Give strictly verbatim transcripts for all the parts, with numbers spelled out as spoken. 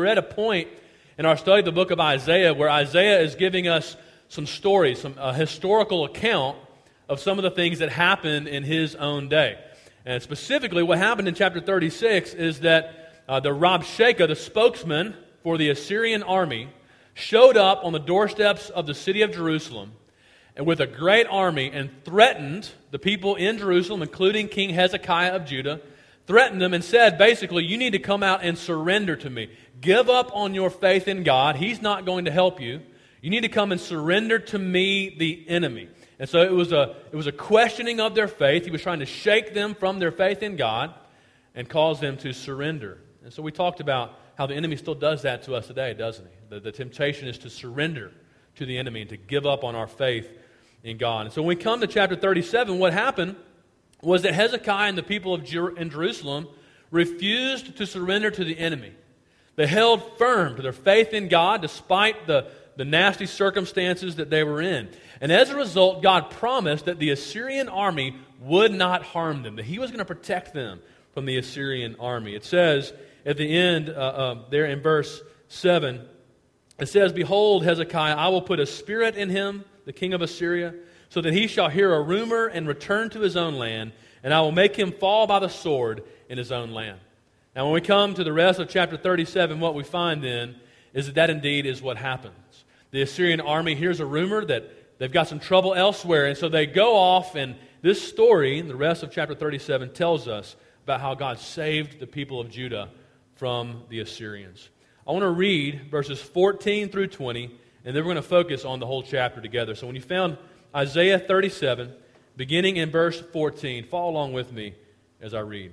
we're at a point in our study of the book of Isaiah where Isaiah is giving us some stories, some a historical account of some of the things that happened in his own day. And specifically, what happened in chapter thirty-six is that uh, the Rabshakeh, the spokesman for the Assyrian army, showed up on the doorsteps of the city of Jerusalem and with a great army and threatened the people in Jerusalem, including King Hezekiah of Judah, threatened them and said, basically, you need to come out and surrender to me. Give up on your faith in God. He's not going to help you. You need to come and surrender to me, the enemy. And so it was a it was a questioning of their faith. He was trying to shake them from their faith in God and cause them to surrender. And so we talked about how the enemy still does that to us today, doesn't he? The, the temptation is to surrender to the enemy and to give up on our faith in God. And so when we come to chapter thirty-seven, what happened was that Hezekiah and the people of Jer- in Jerusalem refused to surrender to the enemy. They held firm to their faith in God despite the, the nasty circumstances that they were in. And as a result, God promised that the Assyrian army would not harm them, that He was going to protect them from the Assyrian army. It says at the end, uh, uh, there in verse seven, it says, Behold, Hezekiah, I will put a spirit in him, the king of Assyria, so that he shall hear a rumor and return to his own land, and I will make him fall by the sword in his own land. Now, when we come to the rest of chapter thirty-seven, what we find then is that that indeed is what happens. The Assyrian army hears a rumor that they've got some trouble elsewhere, and so they go off, and this story, the rest of chapter thirty-seven, tells us about how God saved the people of Judah from the Assyrians. I want to read verses fourteen through twenty, and then we're going to focus on the whole chapter together. So when you found Isaiah thirty-seven, beginning in verse fourteen, follow along with me as I read.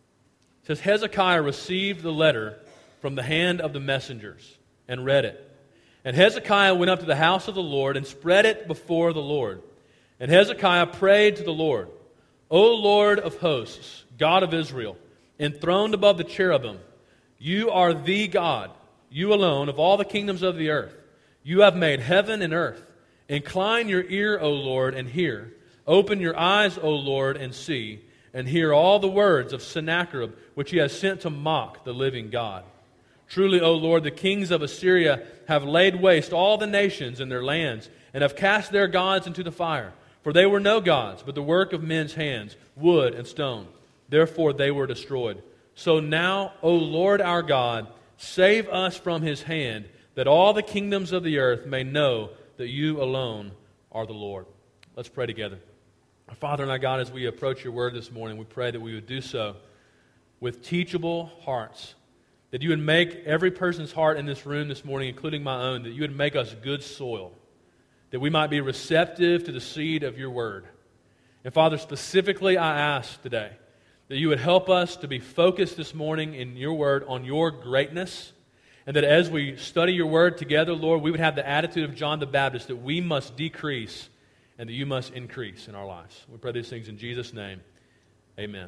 It says, Hezekiah received the letter from the hand of the messengers and read it. And Hezekiah went up to the house of the Lord and spread it before the Lord. And Hezekiah prayed to the Lord, O Lord of hosts, God of Israel, enthroned above the cherubim, you are the God, you alone, of all the kingdoms of the earth. You have made heaven and earth. Incline your ear, O Lord, and hear. Open your eyes, O Lord, and see, and hear all the words of Sennacherib, which he has sent to mock the living God. Truly, O Lord, the kings of Assyria have laid waste all the nations and their lands, and have cast their gods into the fire. For they were no gods, but the work of men's hands, wood and stone. Therefore they were destroyed. So now, O Lord our God, save us from his hand, that all the kingdoms of the earth may know that you alone are the Lord. Let's pray together. Our Father and our God, as we approach your word this morning, we pray that we would do so with teachable hearts, that you would make every person's heart in this room this morning, including my own, that you would make us good soil, that we might be receptive to the seed of your word. And Father, specifically I ask today that you would help us to be focused this morning in your word on your greatness, and that as we study your word together, Lord, we would have the attitude of John the Baptist that we must decrease and that you must increase in our lives. We pray these things in Jesus' name. Amen.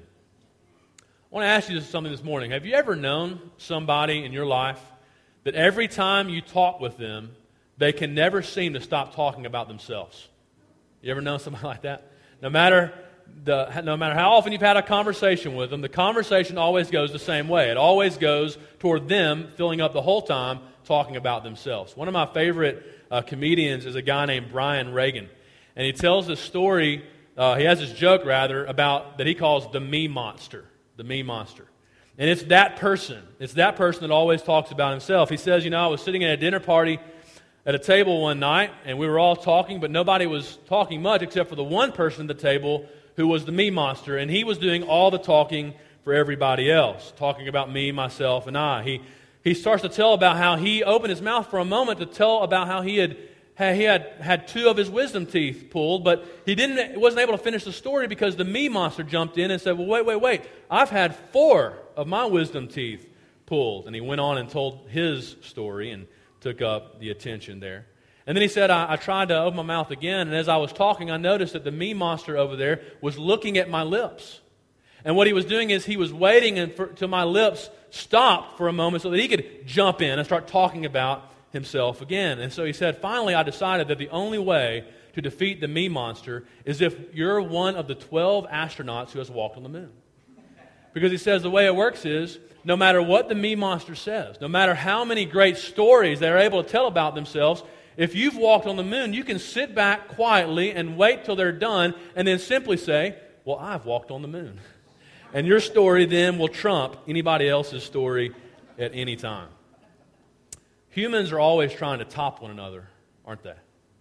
I want to ask you something this morning. Have you ever known somebody in your life that every time you talk with them, they can never seem to stop talking about themselves? You ever known somebody like that? No matter the, no matter how often you've had a conversation with them, the conversation always goes the same way. It always goes toward them filling up the whole time talking about themselves. One of my favorite uh, comedians is a guy named Brian Regan. And he tells this story, uh, he has this joke rather, about that he calls the me monster. The me monster. And it's that person. It's that person that always talks about himself. He says, you know, I was sitting at a dinner party at a table one night, and we were all talking, but nobody was talking much except for the one person at the table who was the me monster. And he was doing all the talking for everybody else, talking about me, myself, and I. He, he starts to tell about how he opened his mouth for a moment to tell about how he had He had had two of his wisdom teeth pulled, but he didn't wasn't able to finish the story because the me monster jumped in and said, well, wait, wait, wait. I've had four of my wisdom teeth pulled. And he went on and told his story and took up the attention there. And then he said, I, I tried to open my mouth again, and as I was talking, I noticed that the me monster over there was looking at my lips. And what he was doing is he was waiting until my lips stopped for a moment so that he could jump in and start talking about himself again. And so he said, finally I decided that the only way to defeat the me monster is if you're one of the twelve astronauts who has walked on the moon. Because he says the way it works is, no matter what the me monster says, no matter how many great stories they're able to tell about themselves, if you've walked on the moon, you can sit back quietly and wait till they're done and then simply say, well, I've walked on the moon. And your story then will trump anybody else's story at any time. Humans are always trying to top one another, aren't they?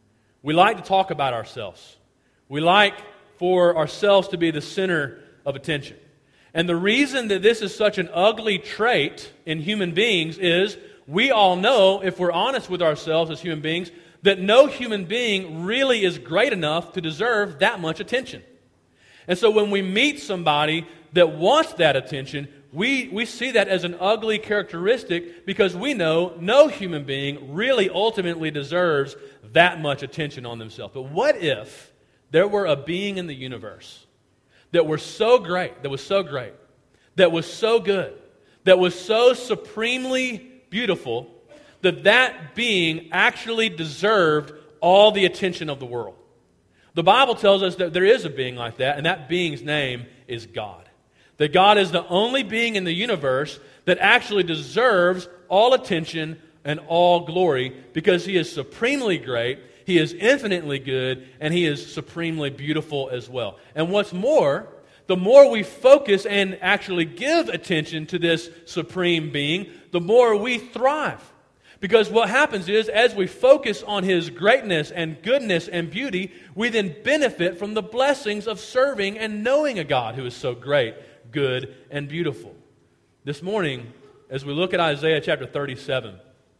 We like to talk about ourselves. We like for ourselves to be the center of attention. And the reason that this is such an ugly trait in human beings is we all know, if we're honest with ourselves as human beings, that no human being really is great enough to deserve that much attention. And so when we meet somebody that wants that attention, we, we see that as an ugly characteristic because we know no human being really ultimately deserves that much attention on themselves. But what if there were a being in the universe that were so great, that was so great, that was so good, that was so supremely beautiful, that that being actually deserved all the attention of the world? The Bible tells us that there is a being like that, and that being's name is God. That God is the only being in the universe that actually deserves all attention and all glory because He is supremely great, He is infinitely good, and He is supremely beautiful as well. And what's more, the more we focus and actually give attention to this supreme being, the more we thrive. Because what happens is, as we focus on His greatness and goodness and beauty, we then benefit from the blessings of serving and knowing a God who is so great, good, and beautiful. This morning, as we look at Isaiah chapter thirty-seven,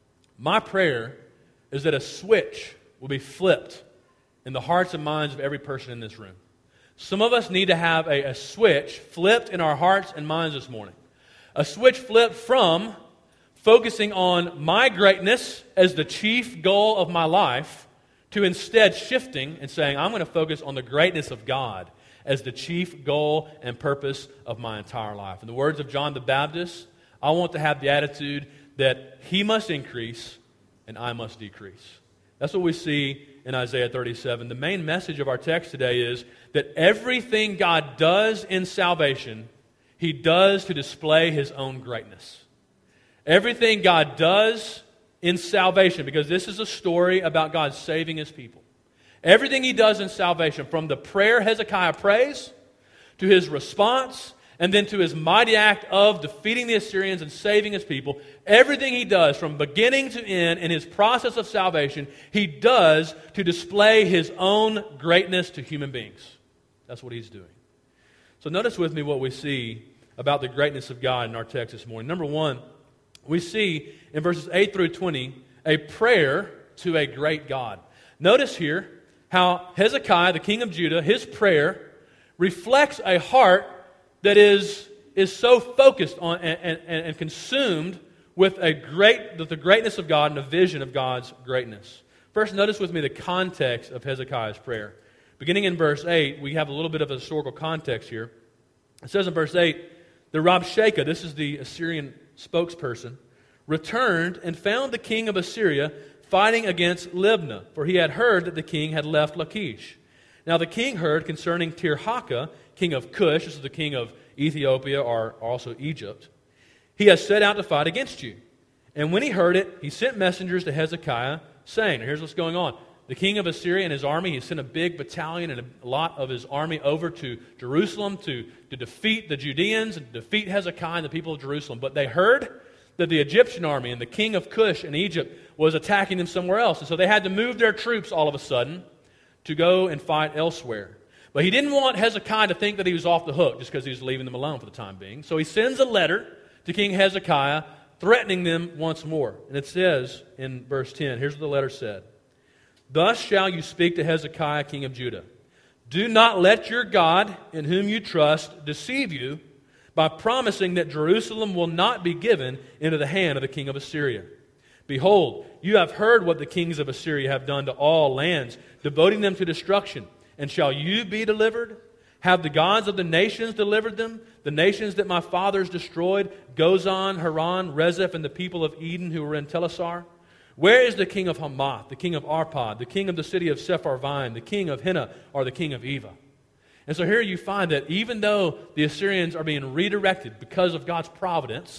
my prayer is that a switch will be flipped in the hearts and minds of every person in this room. Some of us need to have a, a switch flipped in our hearts and minds this morning. A switch flipped from focusing on my greatness as the chief goal of my life to instead shifting and saying, I'm going to focus on the greatness of God as the chief goal and purpose of my entire life. In the words of John the Baptist, I want to have the attitude that He must increase and I must decrease. That's what we see in Isaiah thirty-seven. The main message of our text today is that everything God does in salvation, He does to display His own greatness. Everything God does in salvation, because this is a story about God saving His people. Everything He does in salvation, from the prayer Hezekiah prays, to His response, and then to His mighty act of defeating the Assyrians and saving His people, everything He does from beginning to end in His process of salvation, He does to display His own greatness to human beings. That's what He's doing. So notice with me what we see about the greatness of God in our text this morning. Number one, we see in verses eight through twenty a prayer to a great God. Notice here how Hezekiah, the king of Judah, his prayer reflects a heart that is, is so focused on and, and, and consumed with a great with the greatness of God and a vision of God's greatness. First, notice with me the context of Hezekiah's prayer. Beginning in verse eight, we have a little bit of a historical context here. It says in verse eight, the Rabshakeh, this is the Assyrian spokesperson, returned and found the king of Assyria fighting against Libnah, for he had heard that the king had left Lachish. Now the king heard concerning Tirhakah, king of Cush, this is the king of Ethiopia or also Egypt, he has set out to fight against you. And when he heard it, he sent messengers to Hezekiah, saying, here's what's going on. The king of Assyria and his army, he sent a big battalion and a lot of his army over to Jerusalem to, to defeat the Judeans and defeat Hezekiah and the people of Jerusalem. But they heard that the Egyptian army and the king of Cush in Egypt was attacking them somewhere else. And so they had to move their troops all of a sudden to go and fight elsewhere. But he didn't want Hezekiah to think that he was off the hook just because he was leaving them alone for the time being. So he sends a letter to King Hezekiah threatening them once more. And it says in verse ten, here's what the letter said. Thus shall you speak to Hezekiah, king of Judah. Do not let your God, in whom you trust, deceive you by promising that Jerusalem will not be given into the hand of the king of Assyria. Behold, you have heard what the kings of Assyria have done to all lands, devoting them to destruction. And shall you be delivered? Have the gods of the nations delivered them? The nations that my fathers destroyed, Gozan, Haran, Rezeph, and the people of Eden who were in Telassar? Where is the king of Hamath, the king of Arpad, the king of the city of Sepharvaim, the king of Hena, or the king of Eva? And so here you find that even though the Assyrians are being redirected because of God's providence,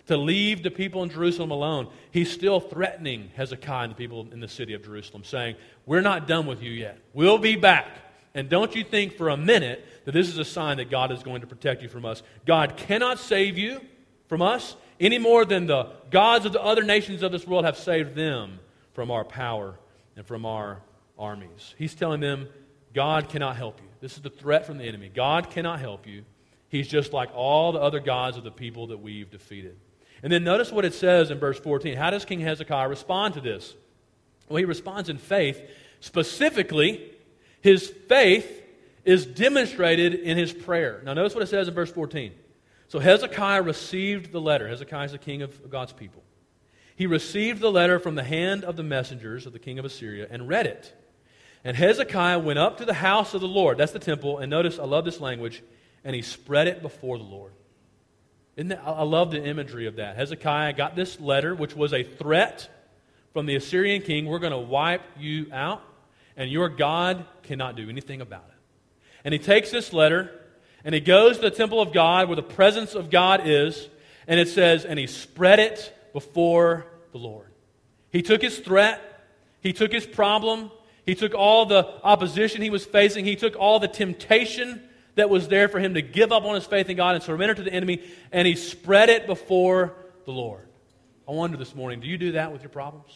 to leave the people in Jerusalem alone, he's still threatening Hezekiah and the people in the city of Jerusalem, saying, we're not done with you yet. We'll be back. And don't you think for a minute that this is a sign that God is going to protect you from us. God cannot save you from us any more than the gods of the other nations of this world have saved them from our power and from our armies. He's telling them, God cannot help you. This is the threat from the enemy. God cannot help you. He's just like all the other gods of the people that we've defeated. And then notice what it says in verse fourteen. How does King Hezekiah respond to this? Well, he responds in faith. Specifically, his faith is demonstrated in his prayer. Now notice what it says in verse fourteen. So Hezekiah received the letter. Hezekiah is the king of God's people. He received the letter from the hand of the messengers of the king of Assyria and read it. And Hezekiah went up to the house of the Lord. That's the temple. And notice, I love this language. And he spread it before the Lord. Isn't that, I love the imagery of that. Hezekiah got this letter, which was a threat from the Assyrian king. We're going to wipe you out, and your God cannot do anything about it. And he takes this letter, and he goes to the temple of God where the presence of God is, and it says, and he spread it before the Lord. He took his threat, he took his problem, he took all the opposition he was facing, he took all the temptation that was there for him to give up on his faith in God and surrender to the enemy, and he spread it before the Lord. I wonder this morning, do you do that with your problems?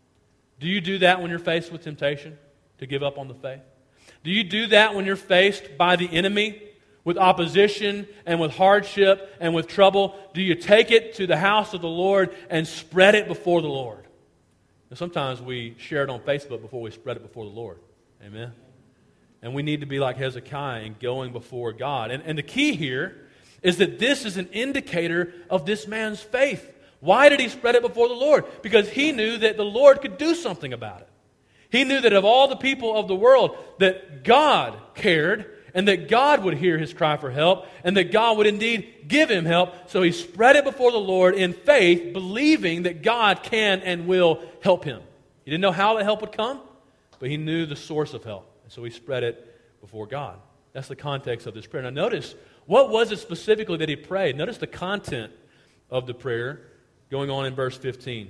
Do you do that when you're faced with temptation to give up on the faith? Do you do that when you're faced by the enemy with opposition and with hardship and with trouble? Do you take it to the house of the Lord and spread it before the Lord? And sometimes we share it on Facebook before we spread it before the Lord. Amen? And we need to be like Hezekiah in going before God. And, and the key here is that this is an indicator of this man's faith. Why did he spread it before the Lord? Because he knew that the Lord could do something about it. He knew that of all the people of the world, that God cared and that God would hear his cry for help and that God would indeed give him help. So he spread it before the Lord in faith, believing that God can and will help him. He didn't know how the help would come, but he knew the source of help. And so he spread it before God. That's the context of this prayer. Now notice, what was it specifically that he prayed? Notice the content of the prayer going on in verse fifteen.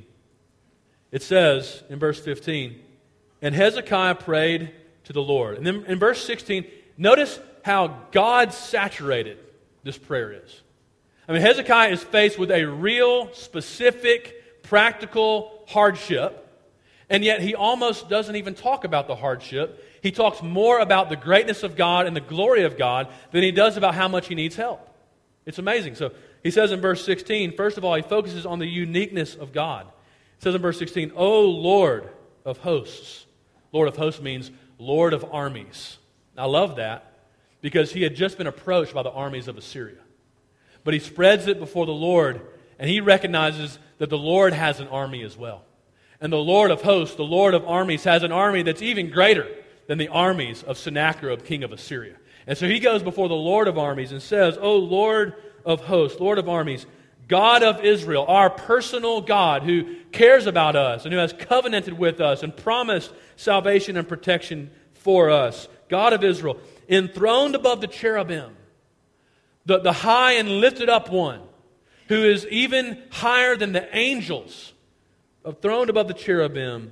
It says in verse fifteen, and Hezekiah prayed to the Lord. And then in verse sixteen, notice how God-saturated this prayer is. I mean, Hezekiah is faced with a real, specific, practical hardship, and yet he almost doesn't even talk about the hardship. He talks more about the greatness of God and the glory of God than he does about how much he needs help. It's amazing. So he says in verse sixteen, first of all, he focuses on the uniqueness of God. It says in verse sixteen, O Lord of hosts. Lord of hosts means Lord of armies. I love that because he had just been approached by the armies of Assyria. But he spreads it before the Lord, and he recognizes that the Lord has an army as well. And the Lord of hosts, the Lord of armies, has an army that's even greater than the armies of Sennacherib, king of Assyria. And so he goes before the Lord of armies and says, O Lord of hosts, Lord of armies, God of Israel, our personal God who cares about us and who has covenanted with us and promised salvation and protection for us, God of Israel, enthroned above the cherubim, the, the high and lifted up one, who is even higher than the angels, enthroned above the cherubim,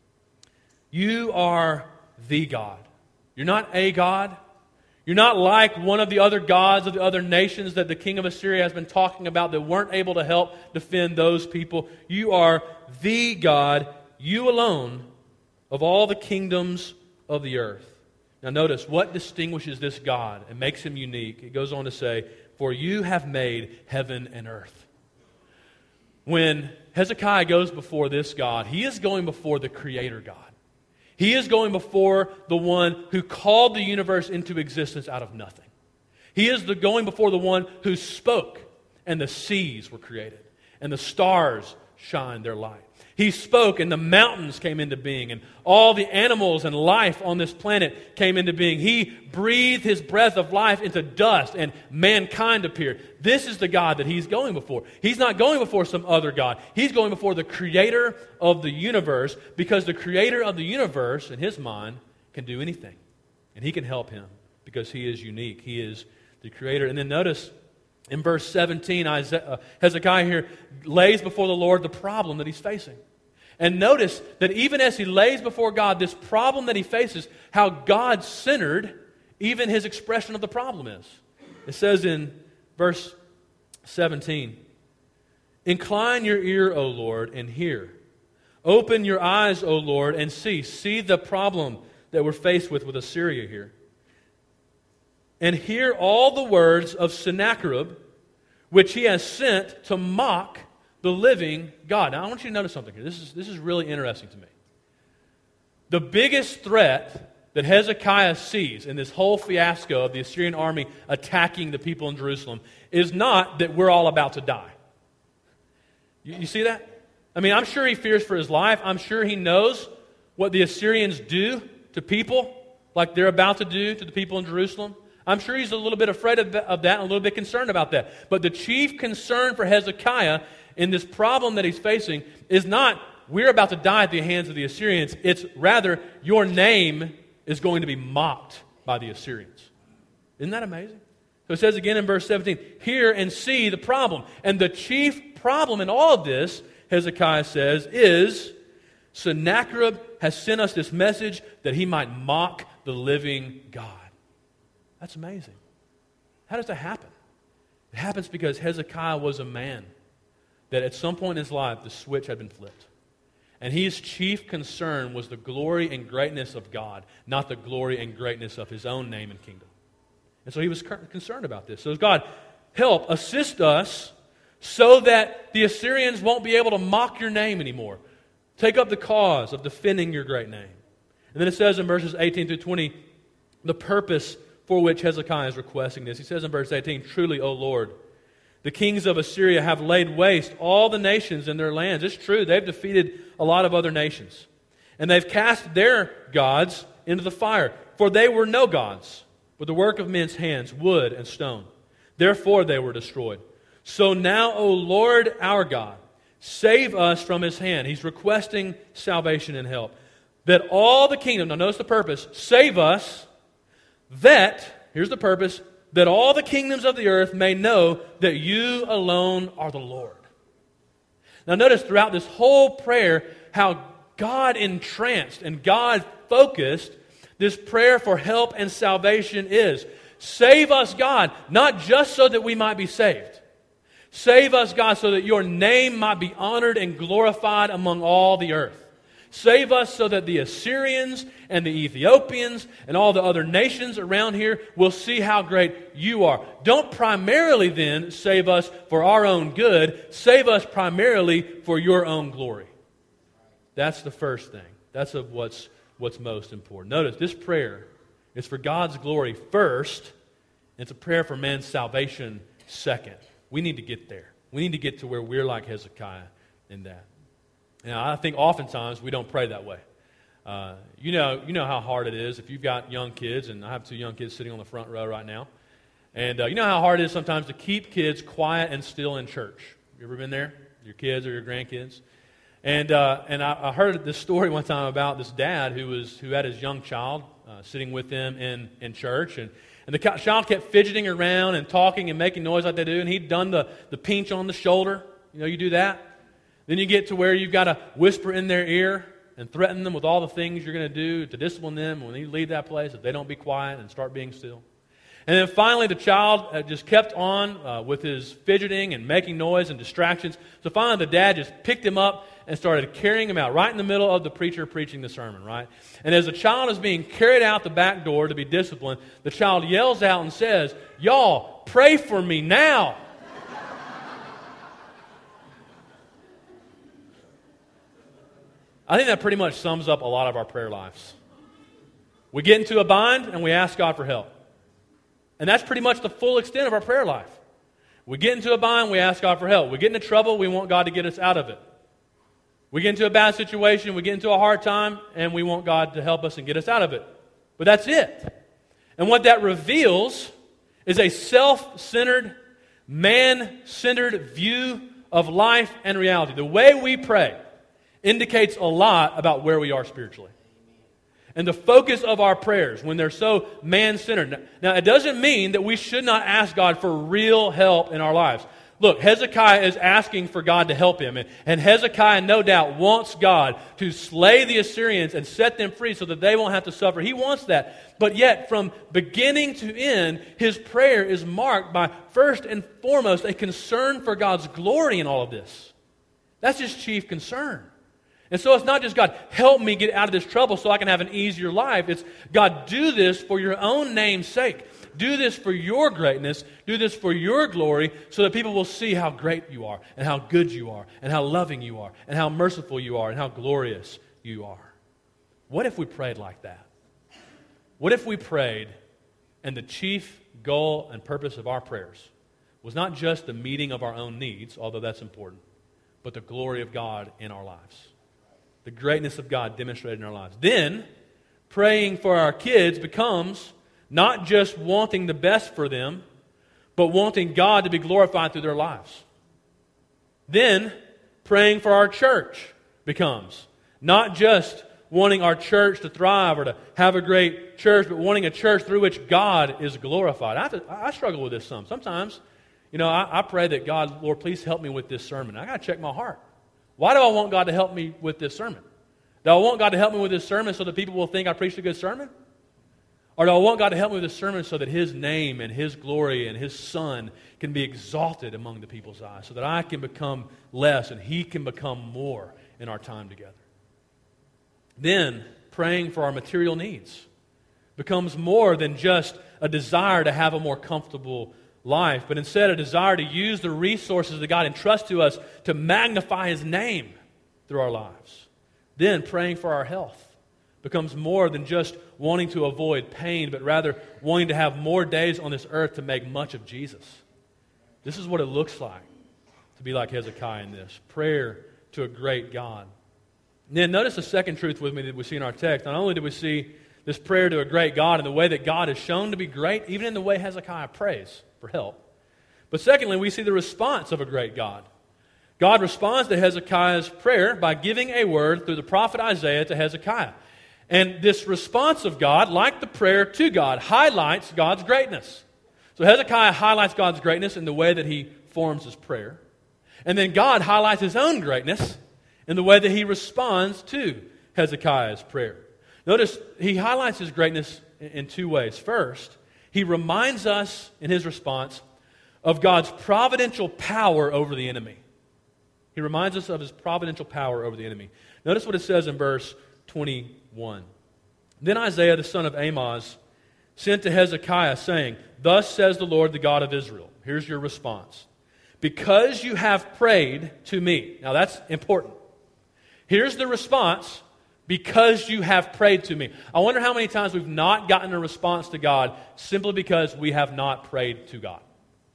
you are the God. You're not a God. You're not like one of the other gods of the other nations that the king of Assyria has been talking about that weren't able to help defend those people. You are the God, you alone, of all the kingdoms of the earth. Now notice, what distinguishes this God and makes him unique? It goes on to say, for you have made heaven and earth. When Hezekiah goes before this God, he is going before the Creator God. He is going before the one who called the universe into existence out of nothing. He is the, going before the one who spoke, and the seas were created, and the stars shined their light. He spoke, and the mountains came into being, and all the animals and life on this planet came into being. He breathed His breath of life into dust, and mankind appeared. This is the God that He's going before. He's not going before some other God. He's going before the Creator of the universe, because the Creator of the universe, in His mind, can do anything. And He can help him, because He is unique. He is the Creator. And then notice, In verse seventeen, Isaiah, Hezekiah here lays before the Lord the problem that he's facing. And notice that even as he lays before God this problem that he faces, how God-centered even his expression of the problem is. It says in verse seventeen, "Incline your ear, O Lord, and hear. Open your eyes, O Lord, and see. See the problem that we're faced with with Assyria here. And hear all the words of Sennacherib, which he has sent to mock the living God." Now, I want you to notice something here. This is, this is really interesting to me. The biggest threat that Hezekiah sees in this whole fiasco of the Assyrian army attacking the people in Jerusalem is not that we're all about to die. You, you see that? I mean, I'm sure he fears for his life. I'm sure he knows what the Assyrians do to people like they're about to do to the people in Jerusalem. I'm sure he's a little bit afraid of that and a little bit concerned about that. But the chief concern for Hezekiah in this problem that he's facing is not, we're about to die at the hands of the Assyrians. It's rather, your name is going to be mocked by the Assyrians. Isn't that amazing? So it says again in verse seventeen, "Hear and see the problem." And the chief problem in all of this, Hezekiah says, is Sennacherib has sent us this message that he might mock the living God. That's amazing. How does that happen? It happens because Hezekiah was a man that at some point in his life the switch had been flipped. And his chief concern was the glory and greatness of God, not the glory and greatness of his own name and kingdom. And so he was concerned about this. So God, help, assist us so that the Assyrians won't be able to mock your name anymore. Take up the cause of defending your great name. And then it says in verses eighteen through twenty, the purpose for which Hezekiah is requesting this. He says in verse eighteen, "Truly, O Lord, the kings of Assyria have laid waste all the nations in their lands." It's true, they've defeated a lot of other nations. "And they've cast their gods into the fire, for they were no gods, but the work of men's hands, wood and stone. Therefore they were destroyed. So now, O Lord our God, save us from his hand." He's requesting salvation and help. "That all the kingdom," now notice the purpose, "save us, that," here's the purpose, "that all the kingdoms of the earth may know that you alone are the Lord." Now notice throughout this whole prayer how God entranced and God focused this prayer for help and salvation is. Save us, God, not just so that we might be saved. Save us, God, so that your name might be honored and glorified among all the earth. Save us so that the Assyrians and the Ethiopians and all the other nations around here will see how great you are. Don't primarily then save us for our own good. Save us primarily for your own glory. That's the first thing. That's of what's, what's most important. Notice, this prayer is for God's glory first. It's a prayer for man's salvation second. We need to get there. We need to get to where we're like Hezekiah in that. Now, I think oftentimes we don't pray that way. Uh, you know, you know how hard it is if you've got young kids, and I have two young kids sitting on the front row right now. And uh, you know how hard it is sometimes to keep kids quiet and still in church. You ever been there? Your kids or your grandkids? And uh, and I, I heard this story one time about this dad who was who had his young child uh, sitting with them in, in church, and And the child kept fidgeting around and talking and making noise like they do. And he'd done the, the pinch on the shoulder. You know, you do that. Then you get to where you've got to whisper in their ear and threaten them with all the things you're going to do to discipline them when you leave that place if they don't be quiet and start being still. And then finally the child just kept on uh, with his fidgeting and making noise and distractions. So finally the dad just picked him up and started carrying him out right in the middle of the preacher preaching the sermon, right? And as the child is being carried out the back door to be disciplined, the child yells out and says, "Y'all, pray for me now." I think that pretty much sums up a lot of our prayer lives. We get into a bind and we ask God for help. And that's pretty much the full extent of our prayer life. We get into a bind, we ask God for help. We get into trouble, we want God to get us out of it. We get into a bad situation, we get into a hard time, and we want God to help us and get us out of it. But that's it. And what that reveals is a self-centered, man-centered view of life and reality. The way we pray indicates a lot about where we are spiritually. and the focus of our prayers when they're so man-centered. Now, it doesn't mean that we should not ask God for real help in our lives. Look, Hezekiah is asking for God to help him, and, and Hezekiah, no doubt, wants God to slay the Assyrians and set them free so that they won't have to suffer. He wants that. But yet, from beginning to end, his prayer is marked by, first and foremost, a concern for God's glory in all of this. That's his chief concern. And so it's not just, God, help me get out of this trouble so I can have an easier life. It's, God, do this for your own name's sake. Do this for your greatness. Do this for your glory so that people will see how great you are and how good you are and how loving you are and how merciful you are and how glorious you are. What if we prayed like that? What if we prayed and the chief goal and purpose of our prayers was not just the meeting of our own needs, although that's important, but the glory of God in our lives? The greatness of God demonstrated in our lives. Then, praying for our kids becomes not just wanting the best for them, but wanting God to be glorified through their lives. Then, praying for our church becomes not just wanting our church to thrive or to have a great church, but wanting a church through which God is glorified. I, have to, I struggle with this some. Sometimes, you know, I, I pray that God, Lord, please help me with this sermon. I got to check my heart. Why do I want God to help me with this sermon? Do I want God to help me with this sermon so that people will think I preached a good sermon? Or do I want God to help me with this sermon so that His name and His glory and His Son can be exalted among the people's eyes, so that I can become less and He can become more in our time together? Then, praying for our material needs becomes more than just a desire to have a more comfortable life, but instead a desire to use the resources that God entrusts to us to magnify His name through our lives. Then praying for our health becomes more than just wanting to avoid pain, but rather wanting to have more days on this earth to make much of Jesus. This is what it looks like to be like Hezekiah in this. Prayer to a great God. And then notice the second truth with me that we see in our text. Not only do we see this prayer to a great God in the way that God is shown to be great, even in the way Hezekiah prays for help. But secondly, we see the response of a great God. God responds to Hezekiah's prayer by giving a word through the prophet Isaiah to Hezekiah. And this response of God, like the prayer to God, highlights God's greatness. So Hezekiah highlights God's greatness in the way that he forms his prayer. And then God highlights His own greatness in the way that He responds to Hezekiah's prayer. Notice He highlights His greatness in two ways. First, He reminds us in His response of God's providential power over the enemy. He reminds us of His providential power over the enemy. Notice what it says in verse twenty-one. Then Isaiah the son of Amoz sent to Hezekiah, saying, "Thus says the Lord, the God of Israel." Here's your response. "Because you have prayed to me." Now that's important. Here's the response. Because you have prayed to me. I wonder how many times we've not gotten a response to God simply because we have not prayed to God.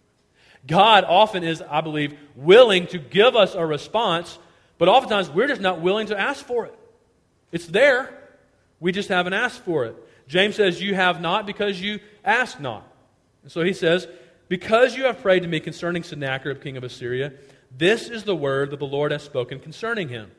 God often is, I believe, willing to give us a response, but oftentimes we're just not willing to ask for it. It's there. We just haven't asked for it. James says, "You have not because you ask not." And so he says, "Because you have prayed to me concerning Sennacherib, king of Assyria, this is the word that the Lord has spoken concerning him.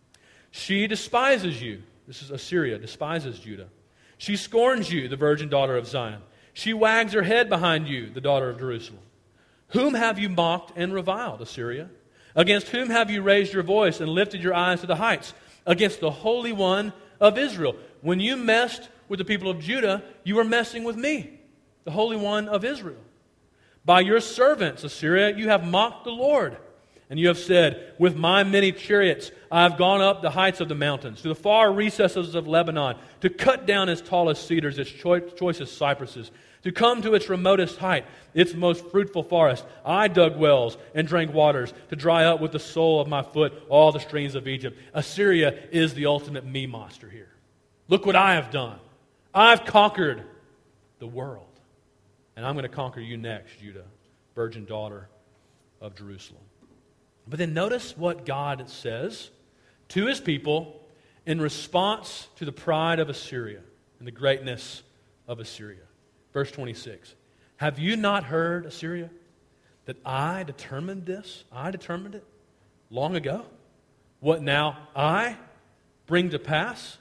She despises you." This is Assyria, despises Judah. "She scorns you, the virgin daughter of Zion. She wags her head behind you, the daughter of Jerusalem. Whom have you mocked and reviled, Assyria? Against whom have you raised your voice and lifted your eyes to the heights? Against the Holy One of Israel." When you messed with the people of Judah, you were messing with me, the Holy One of Israel. "By your servants, Assyria, you have mocked the Lord. And you have said, with my many chariots I have gone up the heights of the mountains, to the far recesses of Lebanon, to cut down its tallest cedars, its choi- choicest cypresses, to come to its remotest height, its most fruitful forest. I dug wells and drank waters, to dry up with the sole of my foot all the streams of Egypt." Assyria is the ultimate me monster here. Look what I have done. I've conquered the world. And I'm going to conquer you next, Judah, virgin daughter of Jerusalem. But then notice what God says to His people in response to the pride of Assyria and the greatness of Assyria. Verse twenty-six. "Have you not heard, Assyria, that I determined this? I determined it long ago. What now I bring to pass?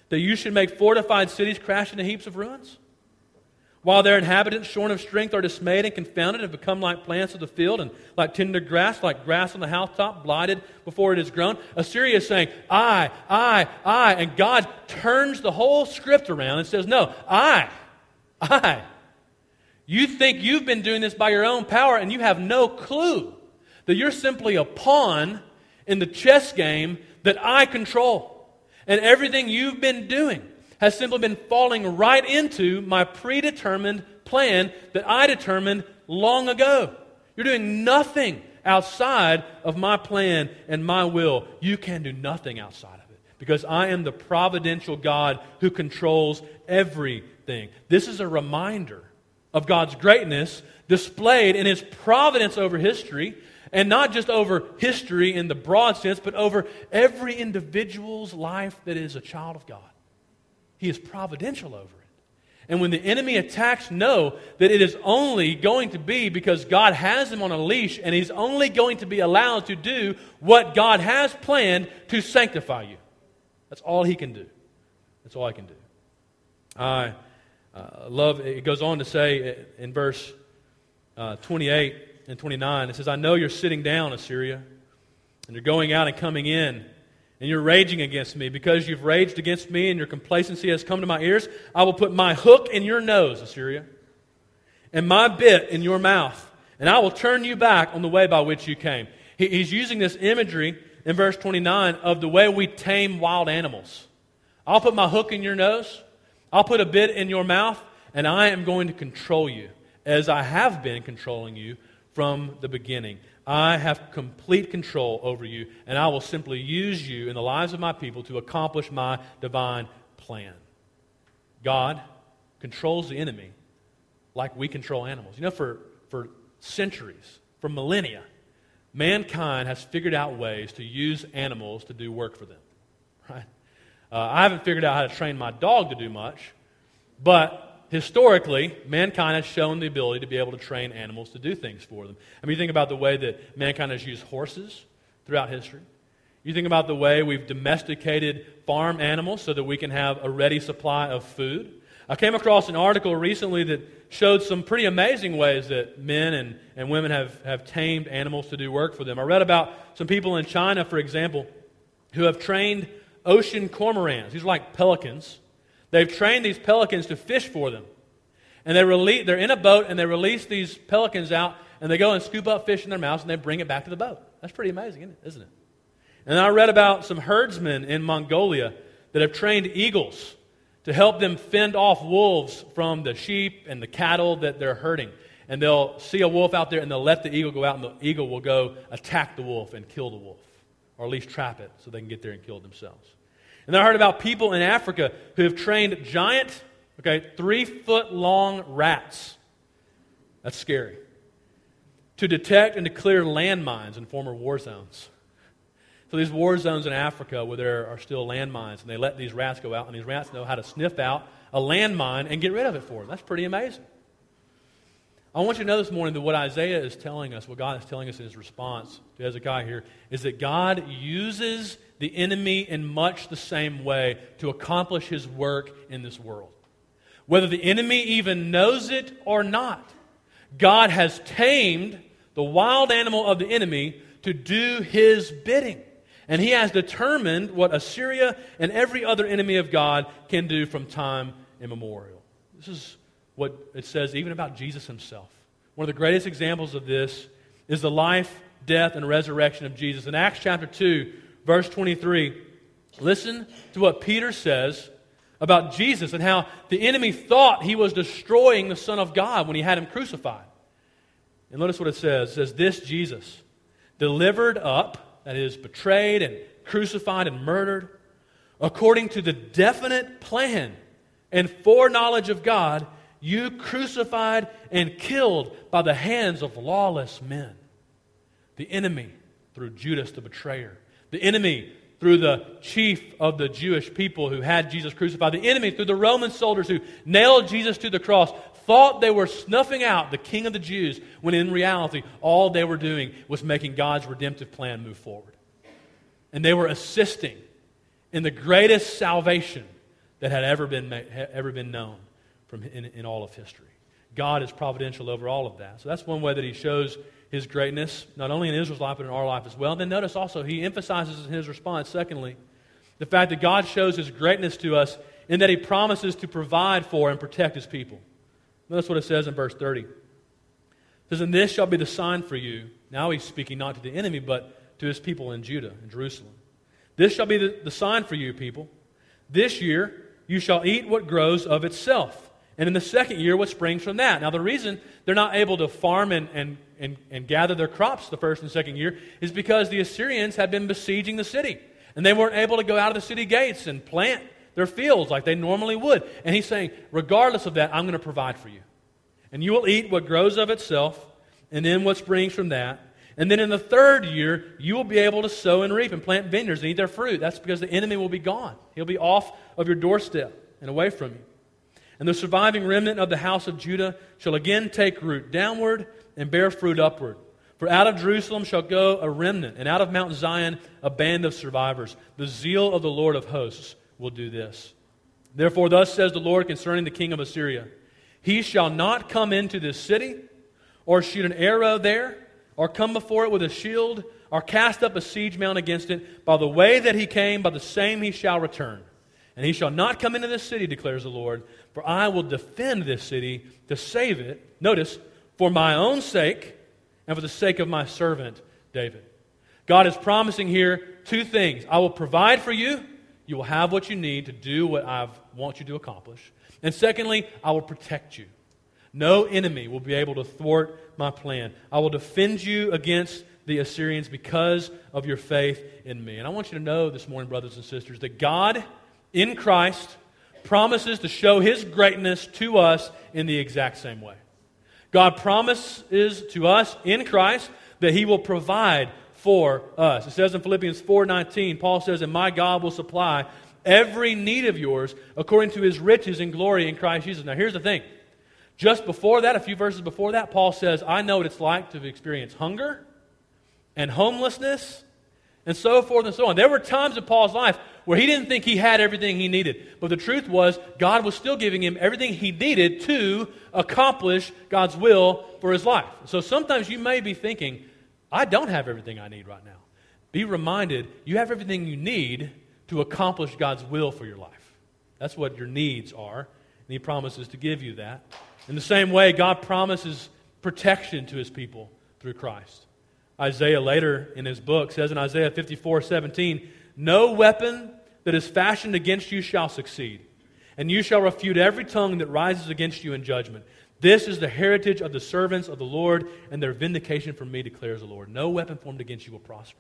that you should make fortified cities crash into heaps of ruins? While their inhabitants, shorn of strength, are dismayed and confounded, have become like plants of the field and like tender grass, like grass on the housetop, blighted before it is grown. Assyria is saying, I, I, I. And God turns the whole script around and says, no, I, I. You think you've been doing this by your own power, and you have no clue that you're simply a pawn in the chess game that I control. And everything you've been doing has simply been falling right into my predetermined plan that I determined long ago. You're doing nothing outside of my plan and my will. You can do nothing outside of it, because I am the providential God who controls everything. This is a reminder of God's greatness displayed in His providence over history, and not just over history in the broad sense, but over every individual's life that is a child of God. He is providential over it. And when the enemy attacks, know that it is only going to be because God has him on a leash, and he's only going to be allowed to do what God has planned to sanctify you. That's all he can do. That's all I can do. I uh, love, it goes on to say in verse uh, twenty-eight and twenty-nine, it says, I know you're sitting down, Assyria, and you're going out and coming in, and you're raging against me. Because you've raged against me and your complacency has come to my ears, I will put my hook in your nose, Assyria, and my bit in your mouth, and I will turn you back on the way by which you came. He, he's using this imagery in verse twenty-nine of the way we tame wild animals. I'll put my hook in your nose, I'll put a bit in your mouth, and I am going to control you as I have been controlling you from the beginning. I have complete control over you, and I will simply use you in the lives of my people to accomplish my divine plan. God controls the enemy like we control animals. You know, for, for centuries, for millennia, mankind has figured out ways to use animals to do work for them. Right? Uh, I haven't figured out how to train my dog to do much, but historically, mankind has shown the ability to be able to train animals to do things for them. I mean, you think about the way that mankind has used horses throughout history. You think about the way we've domesticated farm animals so that we can have a ready supply of food. I came across an article recently that showed some pretty amazing ways that men and, and women have, have tamed animals to do work for them. I read about some people in China, for example, who have trained ocean cormorants. These are like pelicans. They've trained these pelicans to fish for them. And they release, they're in a boat, and they release these pelicans out, and they go and scoop up fish in their mouths, and they bring it back to the boat. That's pretty amazing, isn't it? Isn't it? And I read about some herdsmen in Mongolia that have trained eagles to help them fend off wolves from the sheep and the cattle that they're herding. And they'll see a wolf out there, and they'll let the eagle go out, and the eagle will go attack the wolf and kill the wolf, or at least trap it so they can get there and kill it themselves. And then I heard about people in Africa who have trained giant, okay, three-foot-long rats. That's scary. To detect and to clear landmines in former war zones. So these war zones in Africa where there are still landmines, and they let these rats go out, and these rats know how to sniff out a landmine and get rid of it for them. That's pretty amazing. I want you to know this morning that what Isaiah is telling us, what God is telling us in his response to Hezekiah here, is that God uses the enemy in much the same way to accomplish his work in this world. Whether the enemy even knows it or not, God has tamed the wild animal of the enemy to do his bidding. And he has determined what Assyria and every other enemy of God can do from time immemorial. This is what it says even about Jesus himself. One of the greatest examples of this is the life, death, and resurrection of Jesus. In Acts chapter two, verse twenty-three, listen to what Peter says about Jesus and how the enemy thought he was destroying the Son of God when he had him crucified. And notice what it says. It says, this Jesus, delivered up, that is, betrayed and crucified and murdered, according to the definite plan and foreknowledge of God, you crucified and killed by the hands of lawless men. The enemy through Judas the betrayer. The enemy through the chief of the Jewish people who had Jesus crucified. The enemy through the Roman soldiers who nailed Jesus to the cross, thought they were snuffing out the King of the Jews, when in reality all they were doing was making God's redemptive plan move forward. And they were assisting in the greatest salvation that had ever been made, ever been known from in, in all of history. God is providential over all of that. So that's one way that he shows his greatness, not only in Israel's life, but in our life as well. And then notice also, he emphasizes in his response, secondly, the fact that God shows his greatness to us in that he promises to provide for and protect his people. Notice what it says in verse thirty. It says, "And this shall be the sign for you." Now he's speaking not to the enemy, but to his people in Judah and Jerusalem. "This shall be the, the sign for you, people. This year you shall eat what grows of itself. And in the second year, what springs from that." Now, the reason they're not able to farm and, and, and, and gather their crops the first and second year is because the Assyrians had been besieging the city. And they weren't able to go out of the city gates and plant their fields like they normally would. And he's saying, regardless of that, I'm going to provide for you. And you will eat what grows of itself, and then what springs from that. And then in the third year, you will be able to sow and reap and plant vineyards and eat their fruit. That's because the enemy will be gone. He'll be off of your doorstep and away from you. "And the surviving remnant of the house of Judah shall again take root downward and bear fruit upward. For out of Jerusalem shall go a remnant, and out of Mount Zion a band of survivors. The zeal of the Lord of hosts will do this. Therefore thus says the Lord concerning the king of Assyria, He shall not come into this city, or shoot an arrow there, or come before it with a shield, or cast up a siege mount against it. By the way that he came, by the same he shall return. And he shall not come into this city, declares the Lord, for I will defend this city to save it." Notice, "for my own sake and for the sake of my servant David." God is promising here two things. I will provide for you. You will have what you need to do what I want you to accomplish. And secondly, I will protect you. No enemy will be able to thwart my plan. I will defend you against the Assyrians because of your faith in me. And I want you to know this morning, brothers and sisters, that God in Christ promises to show His greatness to us in the exact same way. God promises to us in Christ that He will provide for us. It says in Philippians four nineteen, Paul says, "And my God will supply every need of yours according to His riches and glory in Christ Jesus." Now here's the thing. Just before that, a few verses before that, Paul says, "I know what it's like to experience hunger and homelessness and so forth and so on." There were times in Paul's life where he didn't think he had everything he needed. But the truth was, God was still giving him everything he needed to accomplish God's will for his life. So sometimes you may be thinking, I don't have everything I need right now. Be reminded, you have everything you need to accomplish God's will for your life. That's what your needs are. And He promises to give you that. In the same way, God promises protection to His people through Christ. Isaiah later in his book says in Isaiah fifty-four seventeen, "No weapon that is fashioned against you shall succeed, and you shall refute every tongue that rises against you in judgment. This is the heritage of the servants of the Lord, and their vindication from me, declares the Lord." No weapon formed against you will prosper.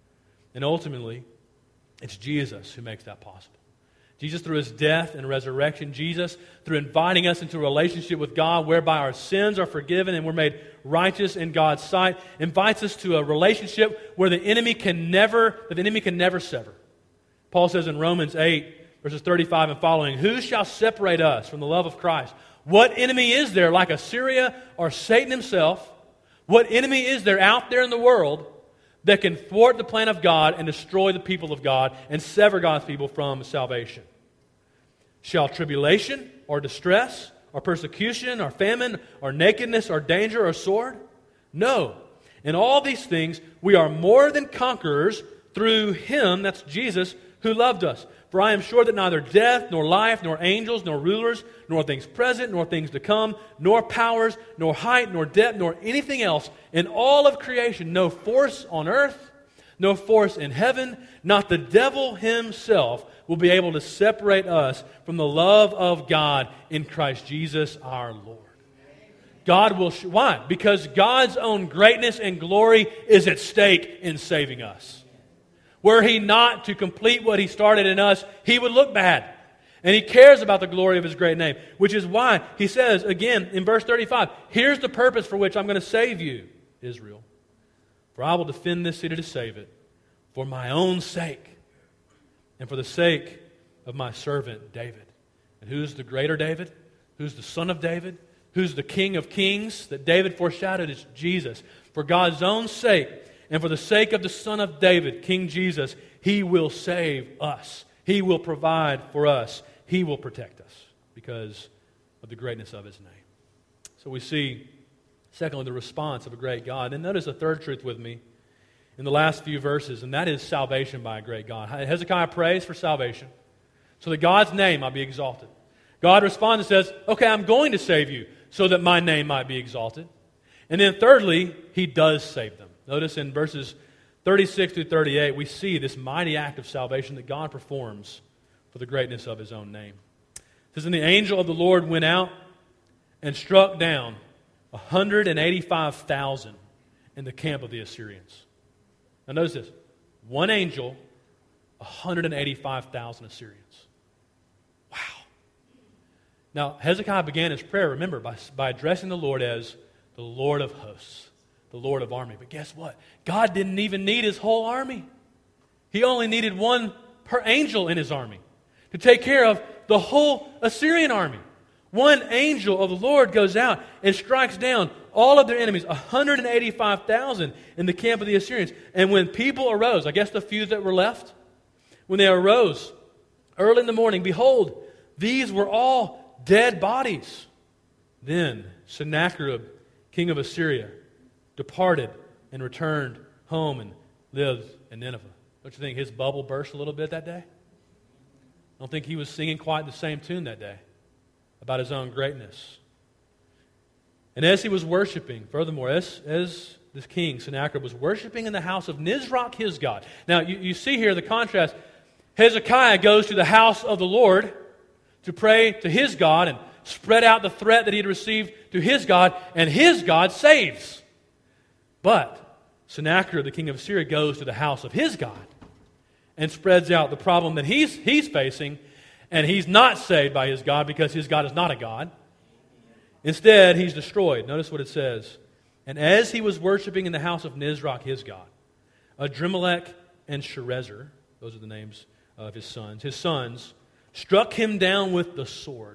And ultimately, it's Jesus who makes that possible. Jesus, through His death and resurrection, Jesus, through inviting us into a relationship with God whereby our sins are forgiven and we're made righteous in God's sight, invites us to a relationship where the enemy can never, the enemy can never sever. Paul says in Romans eight, verses thirty-five and following, "Who shall separate us from the love of Christ? What enemy is there like Assyria or Satan himself? What enemy is there out there in the world that can thwart the plan of God and destroy the people of God and sever God's people from salvation? Shall tribulation or distress or persecution or famine or nakedness or danger or sword? No. In all these things we are more than conquerors through Him," that's Jesus, "who loved us. For I am sure that neither death, nor life, nor angels, nor rulers, nor things present, nor things to come, nor powers, nor height, nor depth, nor anything else in all of creation, no force on earth, no force in heaven, not the devil himself, will be able to separate us from the love of God in Christ Jesus our Lord." God will... Sh- Why? Because God's own greatness and glory is at stake in saving us. Were He not to complete what He started in us, He would look bad. And He cares about the glory of His great name, which is why He says, again, in verse thirty-five, "Here's the purpose for which I'm going to save you, Israel. For I will defend this city to save it, for my own sake, and for the sake of my servant David." And who's the greater David? Who's the son of David? Who's the King of kings that David foreshadowed? It's Jesus. For God's own sake, and for the sake of the Son of David, King Jesus, He will save us. He will provide for us He will protect us because of the greatness of His name. So we see, secondly, the response of a great God. And notice a third truth with me in the last few verses, and that is salvation by a great God. Hezekiah prays for salvation so that God's name might be exalted. God responds and says, okay, I'm going to save you so that my name might be exalted. And then thirdly, He does save them. Notice in verses thirty-six through thirty-eight, we see this mighty act of salvation that God performs for the greatness of His own name. It says, and the angel of the Lord went out and struck down one hundred eighty-five thousand in the camp of the Assyrians. Now notice this. One angel, one hundred eighty-five thousand Assyrians. Wow. Now, Hezekiah began his prayer, remember, by, by addressing the Lord as the Lord of hosts, the Lord of army. But guess what? God didn't even need His whole army. He only needed one per angel in His army to take care of the whole Assyrian army. One angel of the Lord goes out and strikes down all of their enemies, one hundred eighty-five thousand in the camp of the Assyrians. And when people arose, I guess the few that were left, when they arose early in the morning, behold, these were all dead bodies. Then Sennacherib, king of Assyria, departed and returned home and lived in Nineveh. Don't you think his bubble burst a little bit that day? I don't think he was singing quite the same tune that day about his own greatness. And as he was worshiping, furthermore, as, as this king, Sennacherib, was worshiping in the house of Nisroch, his god. Now, you, you see here the contrast. Hezekiah goes to the house of the Lord to pray to his God and spread out the threat that he had received to his God, and his God saves. But Sennacherib, the king of Assyria, goes to the house of his God and spreads out the problem that he's, he's facing, and he's not saved by his God because his God is not a God. Instead, he's destroyed. Notice what it says. And as he was worshiping in the house of Nisroch, his God, Adrimelech and Sharezer, those are the names of his sons, his sons struck him down with the sword.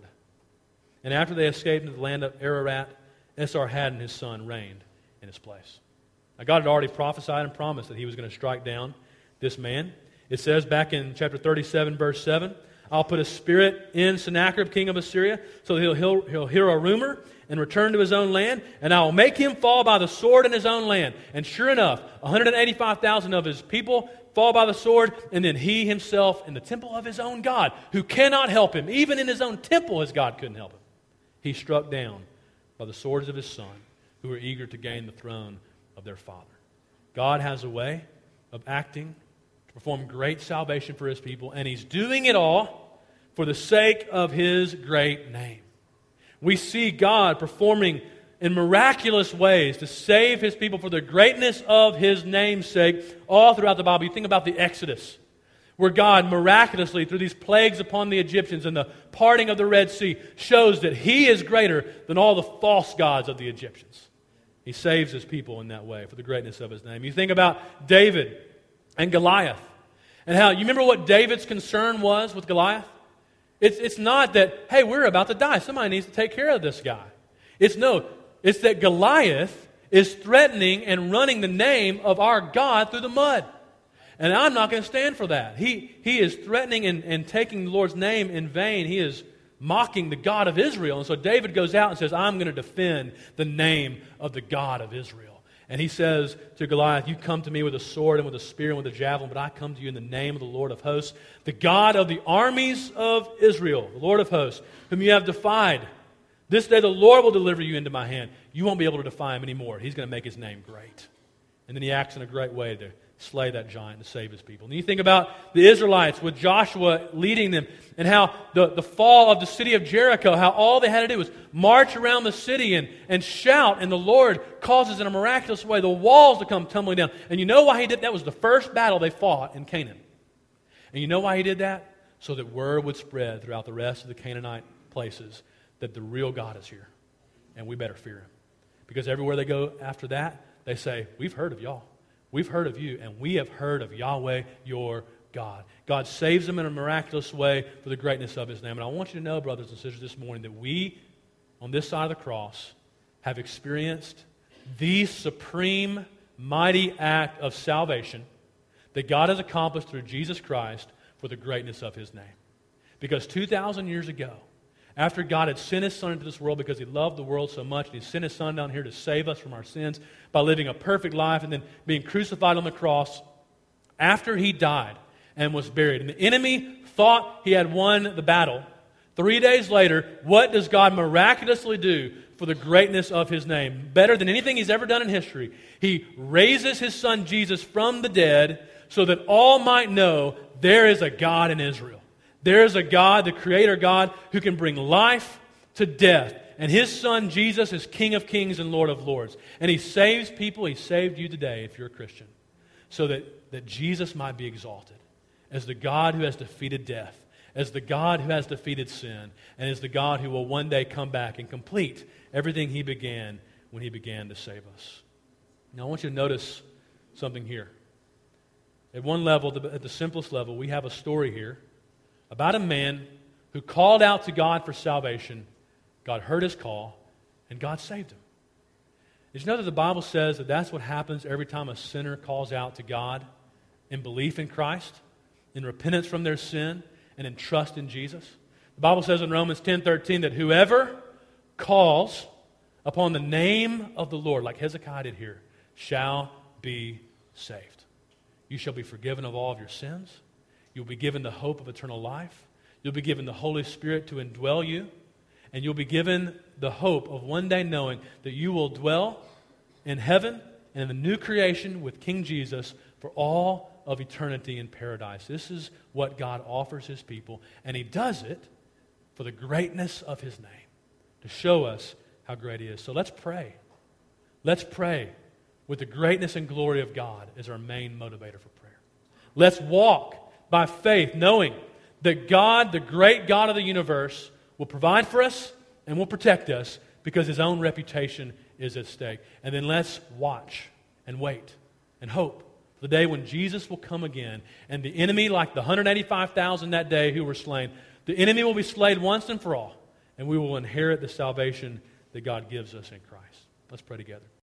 And after they escaped into the land of Ararat, Esarhaddon, his son, reigned in his place. Now, God had already prophesied and promised that He was going to strike down this man. It says back in chapter thirty-seven, verse seven, I'll put a spirit in Sennacherib, king of Assyria, so he'll, he'll, he'll hear a rumor and return to his own land, and I will make him fall by the sword in his own land. And sure enough, one hundred eighty-five thousand of his people fall by the sword, and then he himself in the temple of his own God, who cannot help him. Even in his own temple, his God couldn't help him. He struck down by the swords of his son, who were eager to gain the throne of their father. God has a way of acting to perform great salvation for His people, and He's doing it all for the sake of His great name. We see God performing in miraculous ways to save His people for the greatness of His name's sake all throughout the Bible. You think about the Exodus, where God miraculously, through these plagues upon the Egyptians and the parting of the Red Sea, shows that He is greater than all the false gods of the Egyptians. He saves His people in that way for the greatness of His name. You think about David and Goliath, and how, you remember what David's concern was with Goliath? It's, it's not that, hey, we're about to die, somebody needs to take care of this guy. It's no, it's that Goliath is threatening and running the name of our God through the mud. And I'm not going to stand for that. He, he is threatening and, and taking the Lord's name in vain. He is mocking the God of Israel. And so David goes out and says, I'm going to defend the name of the God of Israel. And he says to Goliath, you come to me with a sword and with a spear and with a javelin, but I come to you in the name of the Lord of hosts, the God of the armies of Israel, the Lord of hosts, whom you have defied. This day the Lord will deliver you into my hand. You won't be able to defy Him anymore. He's going to make His name great. And then He acts in a great way to slay that giant to save His people. And you think about the Israelites with Joshua leading them, and how the, the fall of the city of Jericho, how all they had to do was march around the city and, and shout, and the Lord causes in a miraculous way the walls to come tumbling down. And you know why He did that? That was the first battle they fought in Canaan. And you know why He did that? So that word would spread throughout the rest of the Canaanite places that the real God is here, and we better fear Him. Because everywhere they go after that, they say, we've heard of y'all. We've heard of you, and we have heard of Yahweh, your God. God saves them in a miraculous way for the greatness of His name. And I want you to know, brothers and sisters, this morning that we, on this side of the cross, have experienced the supreme, mighty act of salvation that God has accomplished through Jesus Christ for the greatness of His name. Because two thousand years ago, after God had sent His Son into this world because He loved the world so much, and He sent His Son down here to save us from our sins by living a perfect life and then being crucified on the cross, after He died and was buried, and the enemy thought he had won the battle, three days later, what does God miraculously do for the greatness of His name? Better than anything He's ever done in history, He raises His Son Jesus from the dead so that all might know there is a God in Israel. There is a God, the Creator God, who can bring life to death. And His Son Jesus is King of kings and Lord of lords. And He saves people. He saved you today if you're a Christian, so that, that Jesus might be exalted as the God who has defeated death, as the God who has defeated sin, and as the God who will one day come back and complete everything He began when He began to save us. Now I want you to notice something here. At one level, at the simplest level, we have a story here about a man who called out to God for salvation. God heard his call, and God saved him. Did you know that the Bible says that that's what happens every time a sinner calls out to God in belief in Christ, in repentance from their sin, and in trust in Jesus? The Bible says in Romans ten thirteen that whoever calls upon the name of the Lord, like Hezekiah did here, shall be saved. You shall be forgiven of all of your sins. You'll be given the hope of eternal life. You'll be given the Holy Spirit to indwell you. And you'll be given the hope of one day knowing that you will dwell in heaven and in the new creation with King Jesus for all of eternity in paradise. This is what God offers His people. And He does it for the greatness of His name, to show us how great He is. So let's pray. Let's pray with the greatness and glory of God as our main motivator for prayer. Let's walk by faith, knowing that God, the great God of the universe, will provide for us and will protect us because His own reputation is at stake. And then let's watch and wait and hope for the day when Jesus will come again, and the enemy, like the one hundred eighty-five thousand that day who were slain, the enemy will be slain once and for all, and we will inherit the salvation that God gives us in Christ. Let's pray together.